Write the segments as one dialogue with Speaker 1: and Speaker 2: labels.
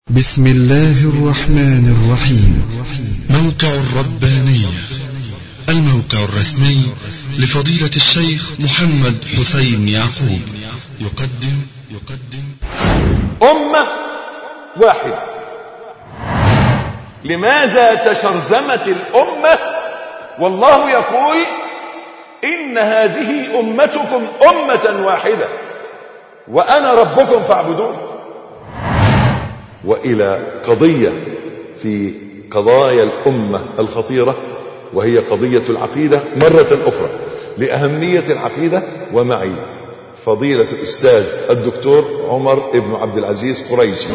Speaker 1: بسم الله الرحمن الرحيم. موقع الربانية، الموقع الرسمي لفضيلة الشيخ محمد حسين يعقوب، يقدم
Speaker 2: أمة واحدة. لماذا تشرذمت الأمة والله يقول إن هذه أمتكم أمة واحدة وأنا ربكم فاعبدون؟ وإلى قضية في قضايا الأمة الخطيرة، وهي قضية العقيدة مرة أخرى، لأهمية العقيدة. ومعي فضيلة الأستاذ الدكتور عمر ابن عبد العزيز قريشي.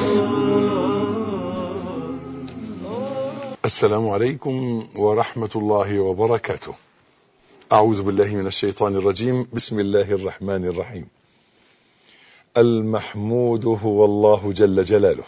Speaker 2: السلام عليكم ورحمة الله وبركاته. أعوذ بالله من الشيطان الرجيم. بسم الله الرحمن الرحيم. المحمود هو الله جل جلاله،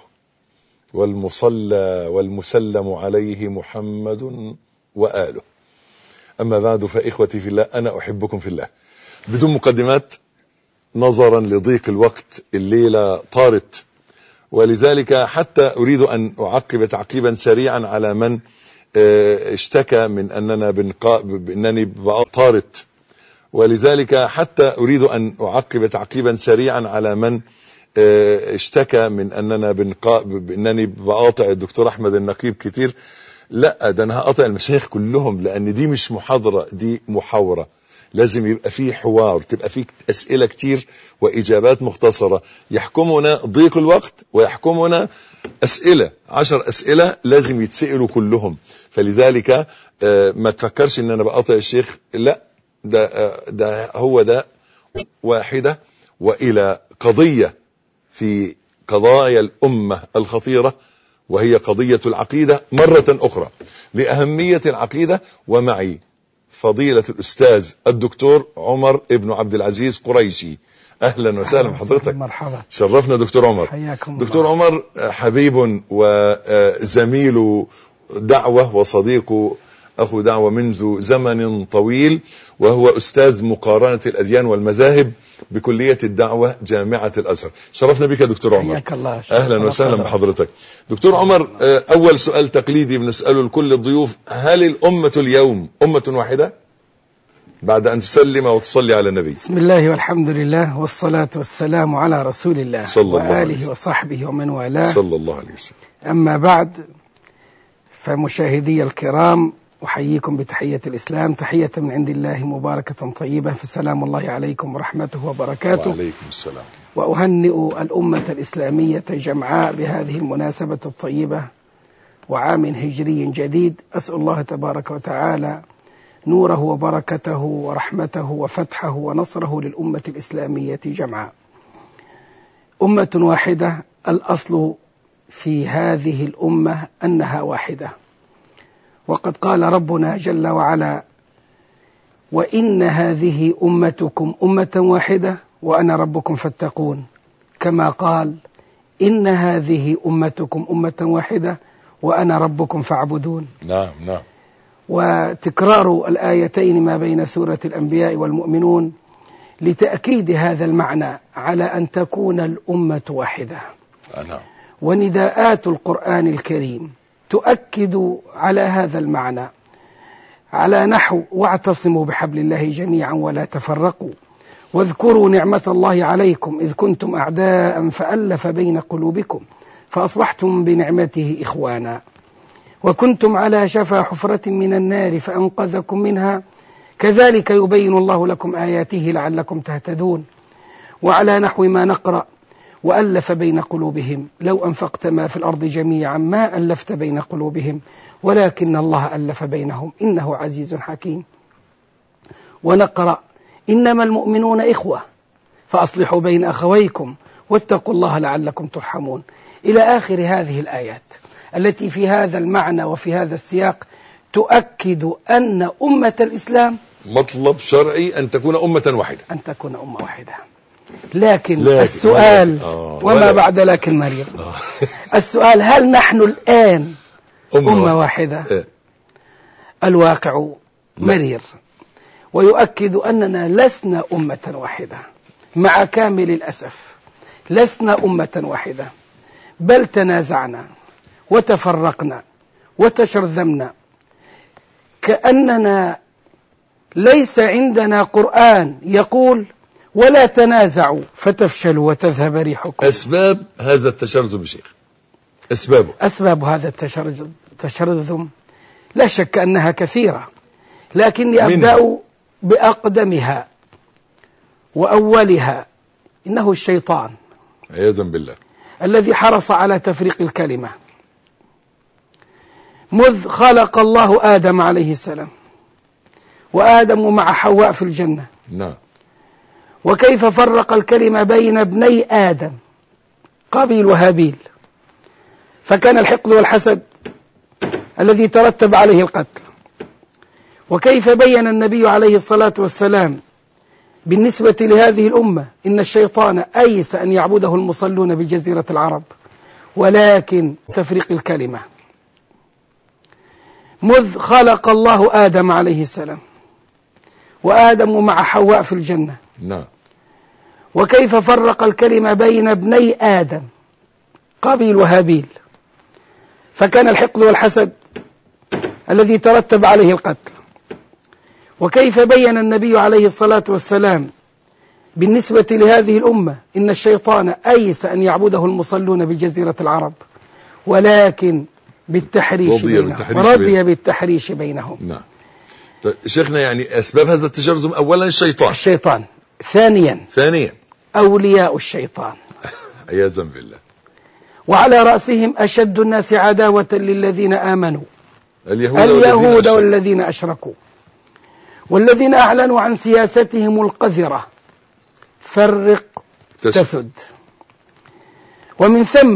Speaker 2: والمصلى والمسلم عليه محمد وآله. أما بعد، فإخوتي في الله، أنا أحبكم في الله. بدون مقدمات، نظرا لضيق الوقت، الليلة طارت، ولذلك حتى أريد أن أعقب تعقيبا سريعا على من اشتكى من أنني طارت، ولذلك حتى أريد أن أعقب تعقيبا سريعا على من اشتكى من أنني بقاطع الدكتور أحمد النقيب كتير. لا، ده أنا هقاطع المشايخ كلهم، لأن دي مش محاضرة، دي محاورة. لازم يبقى فيه حوار، تبقى فيه أسئلة كتير وإجابات مختصرة. يحكمنا ضيق الوقت ويحكمنا أسئلة، 10 أسئلة لازم يتسألوا كلهم. فلذلك ما تفكرش ان انا بقاطع الشيخ، لا، ده هو ده واحدة. وإلى قضية في قضايا الأمة الخطيرة، وهي قضية العقيدة مرة أخرى، لأهمية العقيدة. ومعي فضيلة الأستاذ الدكتور عمر ابن عبد العزيز قريشي. أهلا وسهلا بحضرتك.
Speaker 3: مرحبا،
Speaker 2: شرفنا دكتور عمر.
Speaker 3: حياكم
Speaker 2: دكتور
Speaker 3: الله.
Speaker 2: عمر حبيب وزميل دعوة وصديق أخو دعوة منذ زمن طويل، وهو أستاذ مقارنة الأديان والمذاهب بكلية الدعوة جامعة الأزهر. شرفنا بك دكتور عمر.
Speaker 3: حياك الله.
Speaker 2: أهلا وسهلا بحضرتك. دكتور عمر، أول سؤال تقليدي بنسأله لكل الضيوف: هل الأمة اليوم أمة واحدة؟ بعد أن تسلم وتصلي على النبي.
Speaker 3: بسم الله والحمد لله والصلاة والسلام على رسول الله وآله وصحبه ومن والاه
Speaker 2: صلى الله عليه وسلم.
Speaker 3: أما بعد، فمشاهدي الكرام، أحييكم بتحية الإسلام، تحية من عند الله مباركة طيبة، فسلام الله عليكم ورحمته وبركاته.
Speaker 2: وعليكم السلام.
Speaker 3: وأهنئ الأمة الإسلامية جمعاء بهذه المناسبة الطيبة وعام هجري جديد. أسأل الله تبارك وتعالى نوره وبركته ورحمته وفتحه ونصره للأمة الإسلامية جمعاء. أمة واحدة، الأصل في هذه الأمة أنها واحدة، وقد قال ربنا جل وعلا: وإن هذه أمتكم أمة واحدة وأنا ربكم فاتقون، كما قال: إن هذه أمتكم أمة واحدة وأنا ربكم فاعبدون.
Speaker 2: نعم نعم.
Speaker 3: وتكرار الآيتين ما بين سورة الأنبياء والمؤمنون لتأكيد هذا المعنى على أن تكون الأمة واحدة.
Speaker 2: نعم.
Speaker 3: ونداءات القرآن الكريم تؤكد على هذا المعنى، على نحو: واعتصموا بحبل الله جميعا ولا تفرقوا، واذكروا نعمة الله عليكم إذ كنتم أعداء فألف بين قلوبكم فأصبحتم بنعمته إخوانا، وكنتم على شفا حفرة من النار فأنقذكم منها، كذلك يبين الله لكم آياته لعلكم تهتدون. وعلى نحو ما نقرأ: وألف بين قلوبهم لو أنفقت ما في الأرض جميعا ما ألفت بين قلوبهم ولكن الله ألف بينهم إنه عزيز حكيم. ونقرأ: إنما المؤمنون إخوة فأصلحوا بين أخويكم واتقوا الله لعلكم ترحمون، إلى آخر هذه الآيات التي في هذا المعنى وفي هذا السياق تؤكد أن أمة الإسلام
Speaker 2: مطلب شرعي أن تكون أمة واحدة،
Speaker 3: أن تكون أمة واحدة. لكن السؤال وما بعد لكن مريض. السؤال: هل نحن الآن أمة واحدة؟ الواقع مرير ويؤكد أننا لسنا أمة واحدة، مع كامل الأسف لسنا أمة واحدة، بل تنازعنا وتفرقنا وتشرذمنا، كأننا ليس عندنا قرآن يقول ولا تنازعوا فتفشلوا وتذهب ريحكم.
Speaker 2: أسباب هذا التشرذم شيخ، أسباب
Speaker 3: هذا التشرذم لا شك أنها كثيرة، لكني أبدأ بأقدمها وأولها. إنه الشيطان
Speaker 2: عياذا بالله
Speaker 3: الذي حرص على تفريق الكلمة مذ خلق الله آدم عليه السلام، وآدم مع حواء في الجنة.
Speaker 2: نعم.
Speaker 3: وكيف فرق الكلمة بين ابني آدم قابيل وهابيل، فكان الحقد والحسد الذي ترتب عليه القتل. وكيف بين النبي عليه الصلاة والسلام بالنسبة لهذه الأمة إن الشيطان أيس أن يعبده المصلون بجزيرة العرب، ولكن تفريق الكلمة مذ خلق الله آدم عليه السلام، وآدم مع حواء في الجنة.
Speaker 2: نعم.
Speaker 3: وكيف فرق الكلمة بين ابني آدم قابيل وهابيل، فكان الحقد والحسد الذي ترتب عليه القتل. وكيف بين النبي عليه الصلاة والسلام بالنسبة لهذه الأمة إن الشيطان أيس أن يعبده المصلون بجزيرة العرب، ولكن رضي بالتحريش بينهم.
Speaker 2: نعم. شيخنا، يعني أسباب هذا التشرذم أولا الشيطان،
Speaker 3: ثانيا أولياء الشيطان
Speaker 2: عياذا بالله،
Speaker 3: وعلى رأسهم أشد الناس عداوة للذين آمنوا
Speaker 2: اليهود
Speaker 3: والذين أشركوا، والذين أعلنوا عن سياستهم القذرة فرق تسد. ومن ثم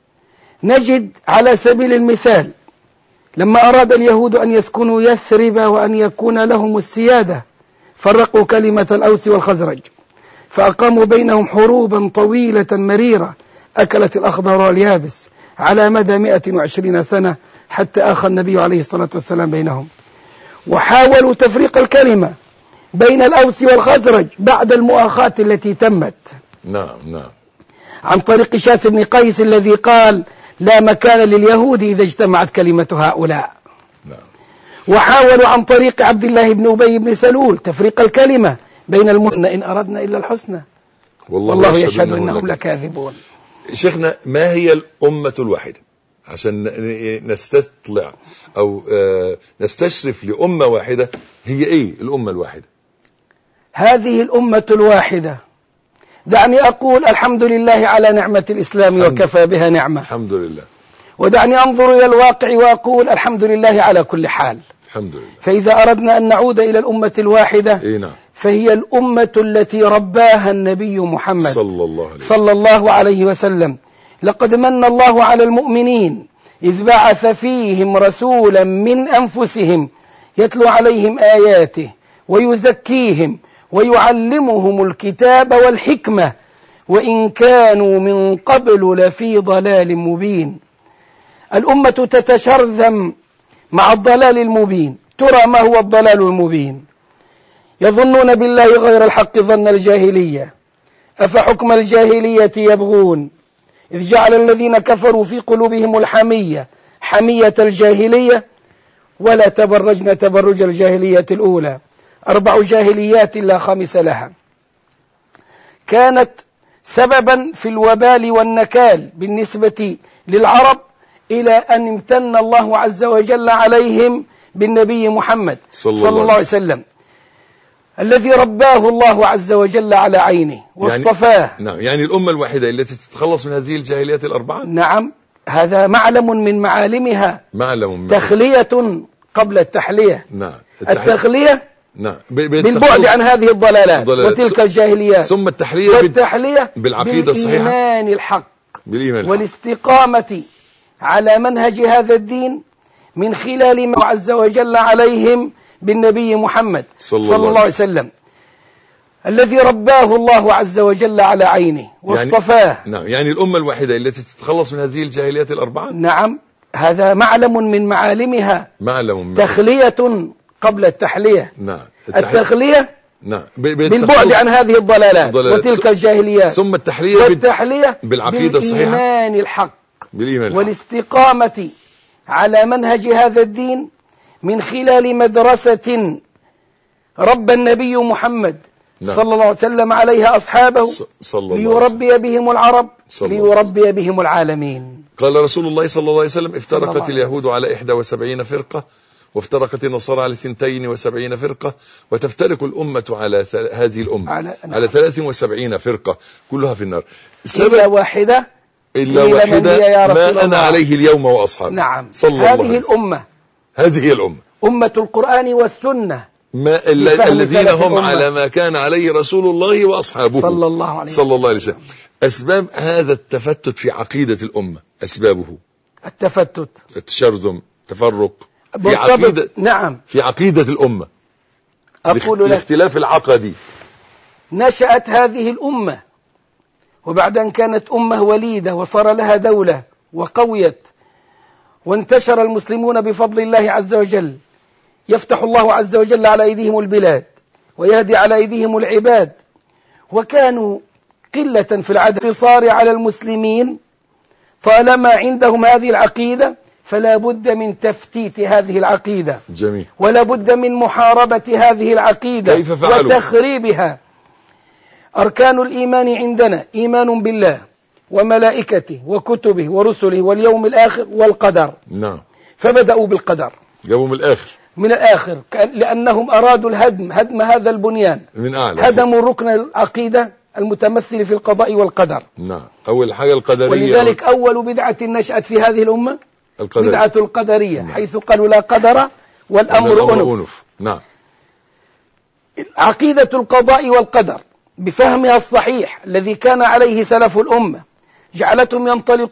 Speaker 3: نجد على سبيل المثال لما أراد اليهود أن يسكنوا يثرب وأن يكون لهم السيادة فرقوا كلمة الأوس والخزرج، فأقاموا بينهم حروبا طويلة مريرة أكلت الأخضر واليابس على مدى 120 سنة، حتى آخى النبي عليه الصلاة والسلام بينهم. وحاولوا تفريق الكلمة بين الأوس والخزرج بعد المؤاخاة التي تمت.
Speaker 2: نعم.
Speaker 3: عن طريق شاس بن قيس الذي قال لا مكان لليهود إذا اجتمعت كلمة هؤلاء.
Speaker 2: نعم.
Speaker 3: وحاولوا عن طريق عبد الله بن أبي بن سلول تفريق الكلمة بين إن أردنا إلا الحسنى والله يشهد إنهم لكاذبون.
Speaker 2: شيخنا، ما هي الأمة الواحدة عشان نستطلع أو نستشرف لأمة واحدة؟ هي إيه الأمة الواحدة؟
Speaker 3: هذه الأمة الواحدة، دعني أقول الحمد لله على نعمة الإسلام وكفى بها نعمة.
Speaker 2: الحمد لله.
Speaker 3: ودعني أنظر إلى الواقع وأقول الحمد لله على كل حال.
Speaker 2: الحمد لله.
Speaker 3: فإذا أردنا أن نعود إلى الأمة الواحدة فهي الأمة التي رباها النبي محمد صلى الله عليه وسلم. لقد من الله على المؤمنين إذ بعث فيهم رسولا من أنفسهم يتلو عليهم آياته ويزكيهم ويعلمهم الكتاب والحكمة وإن كانوا من قبل لفي ضلال مبين. الأمة تتشرذم مع الضلال المبين. ترى ما هو الضلال المبين؟ يظنون بالله غير الحق ظن الجاهلية، أفحكم الجاهلية يبغون، إذ جعل الذين كفروا في قلوبهم الحمية حمية الجاهلية ولا تبرجن تبرج الجاهلية الأولى 4 جاهليات لا خامس لها، كانت سببا في الوبال والنكال بالنسبة للعرب، إلى أن امتن الله عز وجل عليهم بالنبي محمد صلى الله عليه وسلم الذي رباه الله عز وجل على عينه واصطفاه.
Speaker 2: يعني الأمة الواحدة التي تتخلص من هذه الجاهليات ال4.
Speaker 3: نعم، هذا معلم من معالمها. تخلية قبل التحلية. التخلية بالبعد عن هذه الضلالات وتلك الجاهليات،
Speaker 2: ثم
Speaker 3: التحلية
Speaker 2: بالعقيدة الصحيحة،
Speaker 3: بالإيمان الحق والاستقامة على منهج هذا الدين من خلال ما عز وجل عليهم بالنبي محمد صلى الله عليه وسلم الذي رباه الله عز وجل على عينه واصطفاه.
Speaker 2: يعني الأمة الواحدة التي تتخلص من هذه الجاهليات ال4.
Speaker 3: نعم، هذا معلم من معالمها. تخلية قبل التحلية. التخلية بالبعد عن هذه الضلالات وتلك الجاهليات،
Speaker 2: ثم
Speaker 3: التحلية
Speaker 2: بالعقيدة الصحيحة،
Speaker 3: بالإيمان الحق
Speaker 2: بالإيمان
Speaker 3: والاستقامة على منهج هذا الدين من خلال مدرسة ربى النبي محمد صلى الله عليه وسلم عليها أصحابه ليربي بهم العرب ليربي بهم العالمين.
Speaker 2: قال رسول الله صلى الله عليه وسلم: افترقت اليهود على 71 فرقة، وافترقت النصارى على 72 فرقة، وتفترق الأمة على هذه الأمة على 73 فرقة كلها في النار
Speaker 3: إلا واحدة
Speaker 2: ما أنا عليه اليوم وأصحابي.
Speaker 3: نعم.
Speaker 2: هذه الأمة
Speaker 3: أمة القرآن والسنة،
Speaker 2: الذين هم على ما كان عليه رسول الله وأصحابه
Speaker 3: صلى الله عليه وسلم.
Speaker 2: أسباب هذا التفتت في عقيدة الأمة، أسبابه
Speaker 3: التفتت،
Speaker 2: التشرذم، تفرق في عقيدة.
Speaker 3: نعم.
Speaker 2: في عقيدة الأمة،
Speaker 3: أقول
Speaker 2: الاختلاف العقدي.
Speaker 3: نشأت هذه الأمة، وبعد أن كانت أمة وليدة وصار لها دولة وقويت وانتشر المسلمون بفضل الله عز وجل، يفتح الله عز وجل على أيديهم البلاد ويهدي على أيديهم العباد، وكانوا قلة في العدد انتصار على المسلمين. طالما عندهم هذه العقيدة فلا بد من تفتيت هذه العقيدة.
Speaker 2: جميل.
Speaker 3: ولا بد من محاربة هذه العقيدة وتخريبها. أركان الإيمان عندنا: إيمان بالله وملائكته وكتبه ورسله واليوم الآخر والقدر.
Speaker 2: نعم.
Speaker 3: فبدأوا بالقدر،
Speaker 2: جابوا من الآخر
Speaker 3: لأنهم أرادوا هدم هذا البنيان
Speaker 2: من أعلى.
Speaker 3: هدموا ركن العقيدة المتمثل في القضاء والقدر.
Speaker 2: نعم. أول حاجة القدرية،
Speaker 3: ولذلك أول بدعة نشأت في هذه الأمة بدعة القدرية. نعم. حيث قالوا لا قدر والأمر أنف.
Speaker 2: نعم.
Speaker 3: عقيدة القضاء والقدر بفهمها الصحيح الذي كان عليه سلف الأمة جعلتهم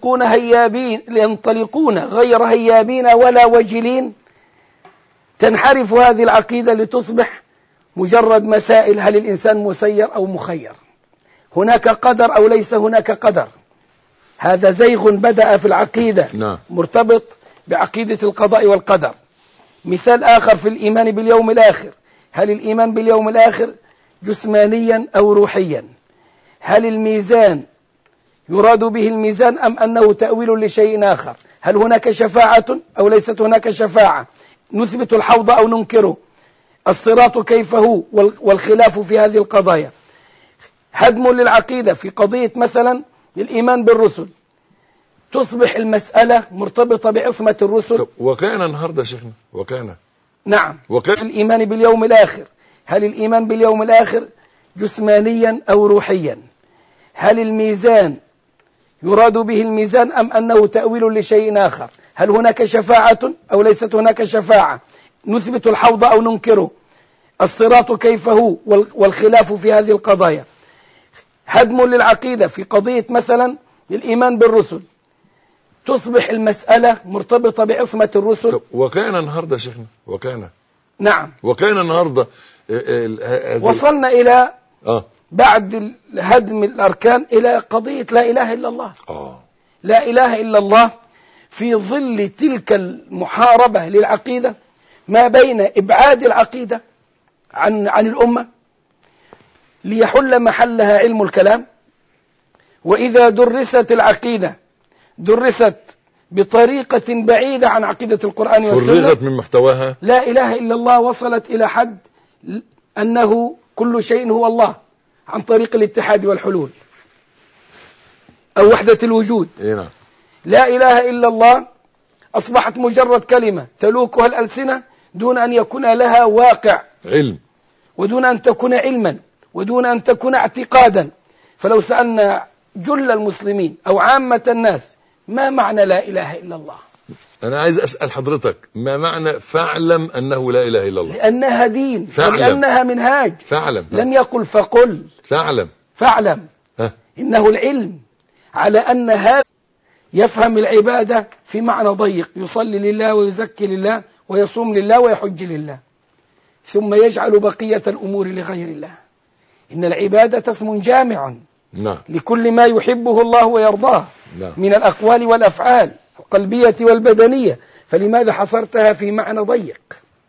Speaker 3: ينطلقون غير هيابين ولا وجلين. تنحرف هذه العقيدة لتصبح مجرد مسائل: هل الإنسان مسير أو مخير؟ هناك قدر أو ليس هناك قدر؟ هذا زيغ بدأ في العقيدة.
Speaker 2: نعم.
Speaker 3: مرتبط بعقيدة القضاء والقدر. مثال آخر في الإيمان باليوم الآخر: هل الإيمان باليوم الآخر جسمانيا أو روحيا؟ هل الميزان يراد به الميزان أم أنه تأويل لشيء آخر؟ هل هناك شفاعة أو ليست هناك شفاعة؟ نثبت الحوض أو ننكره؟ الصراط كيف هو؟ والخلاف في هذه القضايا. هدم للعقيدة في قضية مثلا الإيمان بالرسل، تصبح المسألة مرتبطة بعصمة الرسل.
Speaker 2: وكان النهاردة شيخنا
Speaker 3: نعم. الإيمان باليوم الآخر: هل الإيمان باليوم الآخر جسمانيا أو روحيا؟ هل الميزان يراد به الميزان أم أنه تأويل لشيء آخر؟ هل هناك شفاعة أو ليست هناك شفاعة؟ نثبت الحوض أو ننكره؟ الصراط كيف هو؟ والخلاف في هذه القضايا. هدم للعقيدة في قضية مثلا الإيمان بالرسل، تصبح المسألة مرتبطة بعصمة الرسل.
Speaker 2: وكان النهاردة شيخنا
Speaker 3: نعم.
Speaker 2: وكان النهاردة
Speaker 3: وصلنا إلى بعد هدم الأركان إلى قضية لا إله إلا الله. لا إله إلا الله في ظل تلك المحاربة للعقيدة، ما بين إبعاد العقيدة عن الأمة ليحل محلها علم الكلام، وإذا درست العقيدة درست بطريقة بعيدة عن عقيدة القرآن والسنة،
Speaker 2: فرغت من محتواها.
Speaker 3: لا إله إلا الله وصلت إلى حد أنه كل شيء هو الله عن طريق الاتحاد والحلول أو وحدة الوجود.
Speaker 2: نعم.
Speaker 3: لا إله إلا الله أصبحت مجرد كلمة تلوكها الألسنة دون أن يكون لها واقع
Speaker 2: علم،
Speaker 3: ودون أن تكون علما، ودون أن تكون اعتقادا. فلو سألنا جل المسلمين أو عامة الناس ما معنى لا إله إلا الله،
Speaker 2: أنا عايز أسأل حضرتك ما معنى فاعلم أنه لا إله إلا الله؟
Speaker 3: لأنها دين، ولأنها منهاج.
Speaker 2: فاعلم.
Speaker 3: لم يقل فقل، فاعلم. إنه العلم على أن هذا يفهم العبادة في معنى ضيق: يصلي لله ويزكي لله ويصوم لله ويحج لله، ثم يجعل بقية الأمور لغير الله. إن العبادة اسم جامع لكل ما يحبه الله ويرضاه من الأقوال والأفعال القلبية والبدنية، فلماذا حصرتها في معنى ضيق؟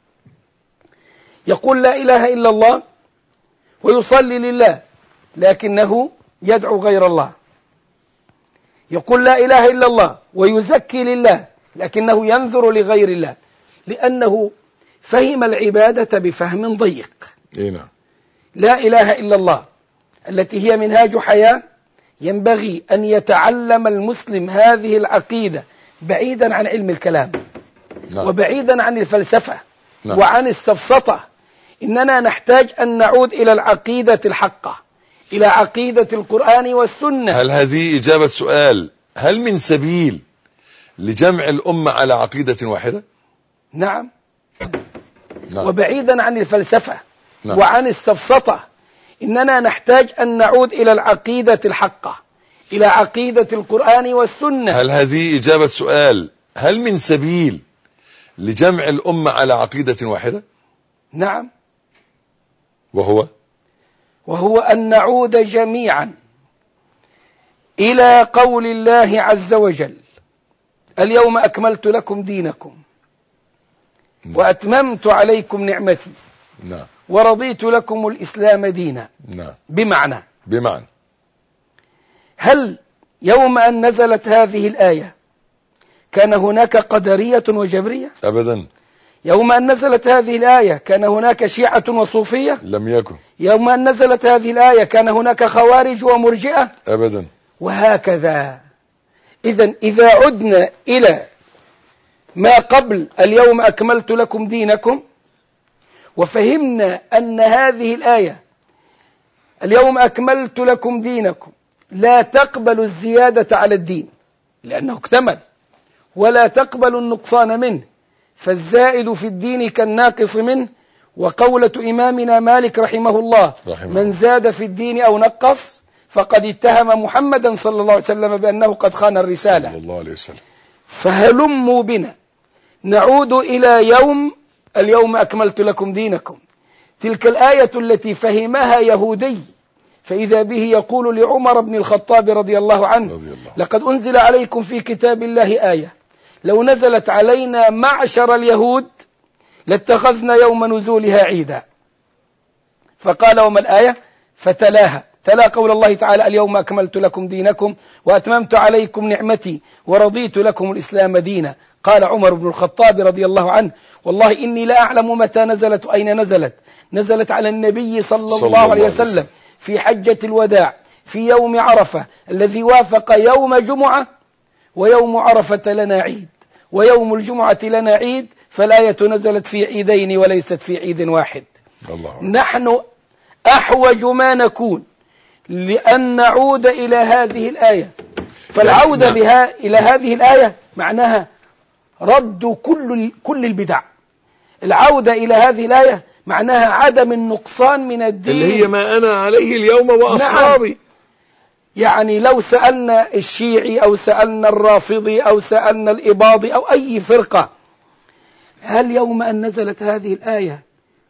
Speaker 3: يقول لا إله إلا الله ويصلي لله لكنه يدعو غير الله، يقول لا إله إلا الله ويزكي لله، لكنه ينذر لغير الله، لأنه فهم العبادة بفهم ضيق.
Speaker 2: نعم.
Speaker 3: لا إله إلا الله التي هي منهاج حياة، ينبغي أن يتعلم المسلم هذه العقيدة بعيدا عن علم الكلام،
Speaker 2: نعم.
Speaker 3: وبعيدا عن الفلسفة،
Speaker 2: نعم.
Speaker 3: وعن السفسطة. إننا نحتاج أن نعود إلى العقيدة الحقة، إلى عقيدة القرآن والسنة.
Speaker 2: هل هذه إجابة سؤال هل من سبيل لجمع الأمة على عقيدة واحدة؟
Speaker 3: نعم.
Speaker 2: نعم.
Speaker 3: وبعيدا عن الفلسفة،
Speaker 2: نعم.
Speaker 3: وعن السفسطة. إننا نحتاج أن نعود إلى العقيدة الحقة، إلى عقيدة القرآن والسنة.
Speaker 2: هل هذه إجابة سؤال هل من سبيل لجمع الأمة على عقيدة واحدة؟
Speaker 3: نعم.
Speaker 2: وهو
Speaker 3: أن نعود جميعا إلى قول الله عز وجل: اليوم أكملت لكم دينكم وأتممت عليكم نعمتي
Speaker 2: نعم.
Speaker 3: ورضيت لكم الإسلام دينا.
Speaker 2: نعم.
Speaker 3: بمعنى هل يوم أن نزلت هذه الآية كان هناك قدرية وجبرية؟
Speaker 2: أبدا.
Speaker 3: يوم أن نزلت هذه الآية كان هناك شيعة وصوفية؟
Speaker 2: لم يكن.
Speaker 3: يوم أن نزلت هذه الآية كان هناك خوارج ومرجئة؟
Speaker 2: أبدا.
Speaker 3: وهكذا. إذا عدنا إلى ما قبل اليوم أكملت لكم دينكم، وفهمنا أن هذه الآية اليوم أكملت لكم دينكم لا تقبل الزيادة على الدين لأنه اكتمل، ولا تقبل النقصان منه، فالزائد في الدين كالناقص منه. وقولة إمامنا مالك رحمه الله: من زاد في الدين أو نقص فقد اتهم محمدا صلى الله عليه وسلم بأنه قد خان الرسالة
Speaker 2: صلى الله عليه وسلم.
Speaker 3: فهلموا بنا نعود إلى اليوم أكملت لكم دينكم. تلك الآية التي فهمها يهودي، فإذا به يقول لعمر بن الخطاب رضي الله عنه: لقد أنزل عليكم في كتاب الله آية لو نزلت علينا معشر اليهود لاتخذنا يوم نزولها عيدا. فقال: وما الآية؟ تلا قول الله تعالى: اليوم أكملت لكم دينكم وأتممت عليكم نعمتي ورضيت لكم الإسلام دينا. قال عمر بن الخطاب رضي الله عنه: والله إني لا أعلم متى نزلت وأين نزلت على النبي صلى الله عليه وسلم في حجة الوداع في يوم عرفة الذي وافق يوم جمعة، ويوم عرفة لنا عيد ويوم الجمعة لنا عيد، فالآية نزلت في عيدين وليست في عيد واحد. نحن أحوج ما نكون لأن نعود إلى هذه الآية. فالعودة بها إلى هذه الآية معناها رد كل البدع. العودة إلى هذه الآية معناها عدم النقصان من الدين،
Speaker 2: اللي هي ما أنا عليه اليوم وأصحابي.
Speaker 3: نعم. يعني لو سألنا الشيعي أو سألنا الرافضي أو سألنا الإباضي أو أي فرقة: هل يوم أن نزلت هذه الآية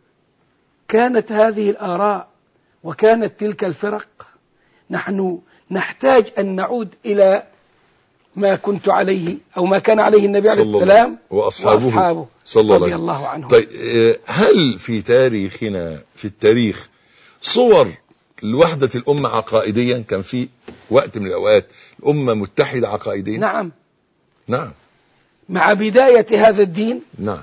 Speaker 3: كانت هذه الآراء وكانت تلك الفرق؟ نحن نحتاج أن نعود إلى ما كنت عليه أو ما كان عليه النبي عليه السلام وأصحابه رضي الله عنهم.
Speaker 2: طيب، هل في تاريخنا في التاريخ صور لوحدة الأمة عقائديا؟ كان في وقت من الأوقات الأمة متحدة عقائديا؟ نعم.
Speaker 3: مع بداية هذا الدين
Speaker 2: نعم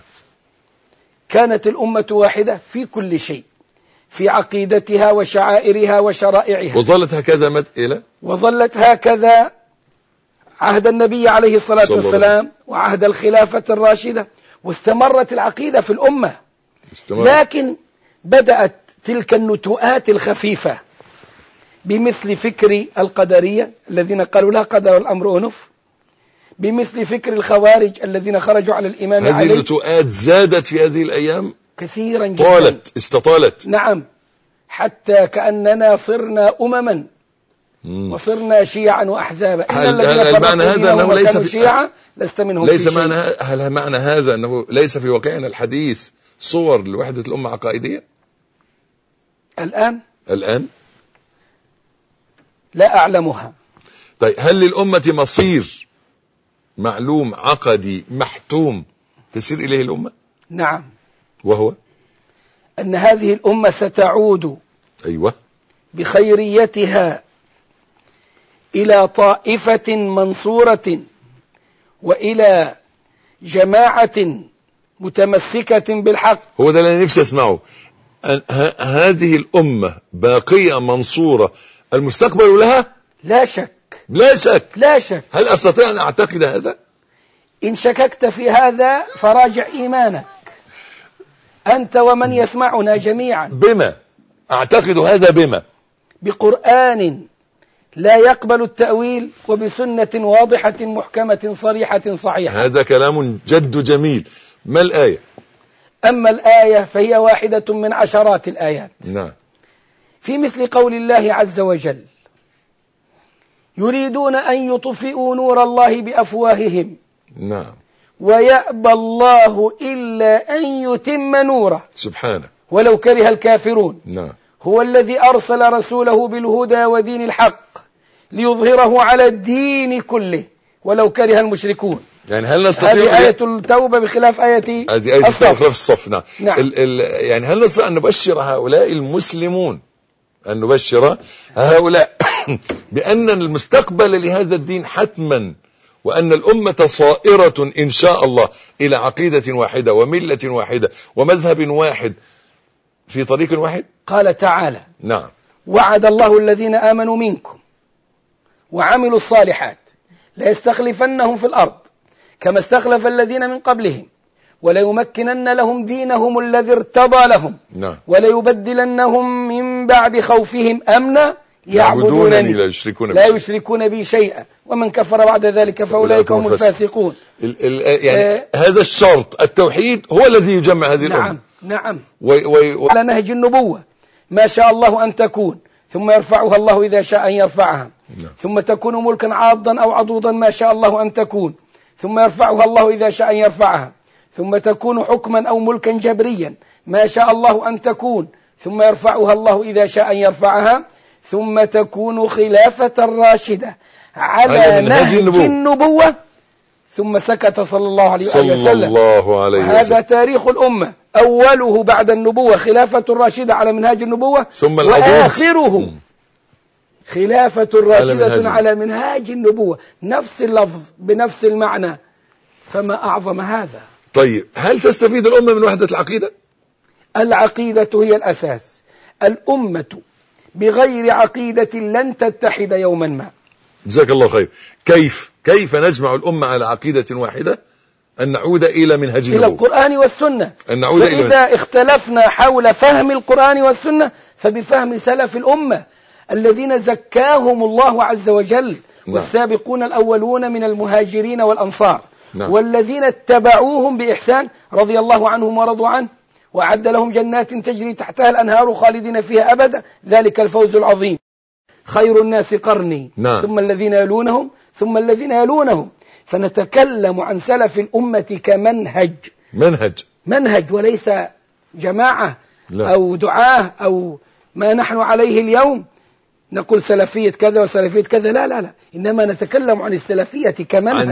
Speaker 3: كانت الأمة واحدة في كل شيء، في عقيدتها وشعائرها وشرائعها.
Speaker 2: وظلت هكذا
Speaker 3: وظلت هكذا عهد النبي عليه الصلاة والسلام وعهد الخلافة الراشدة، واستمرت العقيدة في الأمة. لكن بدأت تلك النتوءات الخفيفة بمثل فكر القدرية الذين قالوا لا قدر الأمر أنف، بمثل فكر الخوارج الذين خرجوا على الإمام علي.
Speaker 2: هذه النتوءات زادت في هذه الأيام
Speaker 3: كثيرا جدا،
Speaker 2: استطالت.
Speaker 3: نعم، حتى كأننا صرنا أمما وصرنا شيعا وأحزابا.
Speaker 2: هل معنى هذا أنه ليس في
Speaker 3: شيعا لست منهم
Speaker 2: ليس
Speaker 3: في
Speaker 2: معنى شيء؟ هل معنى هذا أنه ليس في واقعنا الحديث صور لوحدة الأمة عقائدية
Speaker 3: الآن لا أعلمها.
Speaker 2: طيب، هل للأمة مصير معلوم عقدي محتوم تسير إليه الأمة؟
Speaker 3: نعم.
Speaker 2: وهو
Speaker 3: أن هذه الأمة ستعود
Speaker 2: أيوة
Speaker 3: بخيريتها إلى طائفة منصورة وإلى جماعة متمسكة بالحق.
Speaker 2: هو ده اللي أنا نفسي أسمعه. هذه الأمة باقية منصورة، المستقبل لها
Speaker 3: لا شك،
Speaker 2: لا شك،
Speaker 3: لا شك.
Speaker 2: هل أستطيع أن أعتقد هذا؟
Speaker 3: إن شككت في هذا فراجع إيمانك أنت ومن يسمعنا جميعا.
Speaker 2: بما أعتقد هذا؟ بما؟
Speaker 3: بقرآن لا يقبل التأويل، وبسنة واضحة محكمة صريحة صحيحة.
Speaker 2: هذا كلام جد جميل. ما الآية؟
Speaker 3: أما الآية فهي واحدة من عشرات الآيات.
Speaker 2: نعم.
Speaker 3: في مثل قول الله عز وجل: يريدون أن يطفئوا نور الله بأفواههم.
Speaker 2: نعم.
Speaker 3: ويأبى الله إلا أن يتم نوره.
Speaker 2: سبحانه.
Speaker 3: ولو كره الكافرون.
Speaker 2: نعم.
Speaker 3: هو الذي أرسل رسوله بالهدى ودين الحق ليظهره على الدين كله ولو كره المشركون.
Speaker 2: يعني هل نستطيع،
Speaker 3: هذه آية التوبة بخلاف آية
Speaker 2: الصف. نعم. يعني هل نستطيع أن نبشر هؤلاء المسلمون، أن نبشر هؤلاء بأن المستقبل لهذا الدين حتما، وأن الأمة صائرة إن شاء الله إلى عقيدة واحدة وملة واحدة ومذهب واحد في طريق واحد؟
Speaker 3: قال تعالى:
Speaker 2: نعم.
Speaker 3: وعد الله الذين آمنوا منكم وعملوا الصالحات ليستخلفنهم في الأرض كما استخلف الذين من قبلهم وليمكنن لهم دينهم الذي ارتضى لهم.
Speaker 2: نعم.
Speaker 3: وليبدلنهم من بعد خوفهم أمنا يعبدونني لا يشركون بي شيئا ومن كفر بعد ذلك فأولئك هم الفاسقون.
Speaker 2: يعني هذا الشرط، التوحيد، هو الذي يجمع هذه الأمة.
Speaker 3: نعم. على نهج النبوة ما شاء الله أن تكون، ثم يرفعها الله إذا شاء أن يرفعها.
Speaker 2: نعم.
Speaker 3: ثم تكون ملكا عاضا أو عضوضا ما شاء الله أن تكون، ثم يرفعها الله إذا شاء أن يرفعها. ثم تكون حكما أو ملكا جبريا ما شاء الله أن تكون، ثم يرفعها الله إذا شاء أن يرفعها. ثم تكون خلافة راشدة على نهج النبوة. ثم سكت صلى الله عليه وسلم. هذا تاريخ الأمة، أوله بعد النبوة خلافة راشدة على منهاج النبوة،
Speaker 2: ثم
Speaker 3: وآخره خلافة راشدة على منهاج النبوة. نفس اللفظ بنفس المعنى، فما أعظم هذا.
Speaker 2: طيب، هل تستفيد الأمة من وحدة العقيدة؟
Speaker 3: العقيدة هي الأساس. الأمة بغير عقيدة لن تتحد يوما ما.
Speaker 2: جزاك الله خير. كيف نجمع الأمة على عقيدة واحدة؟ أن نعود إلى منهج النبوة، إلى
Speaker 3: القرآن والسنة. فإذا اختلفنا حول فهم القرآن والسنة فبفهم سلف الأمة الذين زكاهم الله عز وجل.
Speaker 2: نعم.
Speaker 3: والسابقون الأولون من المهاجرين والأنصار.
Speaker 2: نعم.
Speaker 3: والذين اتبعوهم بإحسان رضي الله عنهم ورضوا عنه وأعد لهم جنات تجري تحتها الأنهار خالدين فيها أبدا، ذلك الفوز العظيم. خير الناس قرني.
Speaker 2: نعم.
Speaker 3: ثم الذين يلونهم ثم الذين يلونهم. فنتكلم عن سلف الأمة كمنهج وليس جماعة. لا. أو دعاة أو ما نحن عليه اليوم نقول سلفية كذا وسلفية كذا. لا، إنما نتكلم عن السلفية كمنهج.